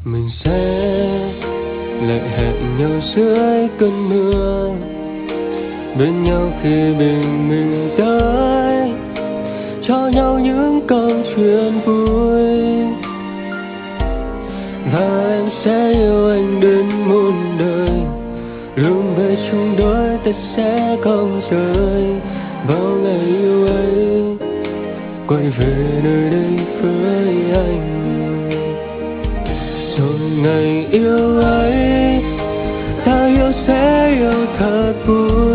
Mình sẽ lại hẹn nhau dưới cơn mưa, bên nhau khi bình minh tới, cho nhau những câu chuyện vui. Và em sẽ yêu anh đến muôn đời, luôn về chung đôi ta sẽ không rời. Vào ngày yêu ấy quay về nơi đây với anh. Rồi ngày yêu ấy ta yêu sẽ yêu thật vui.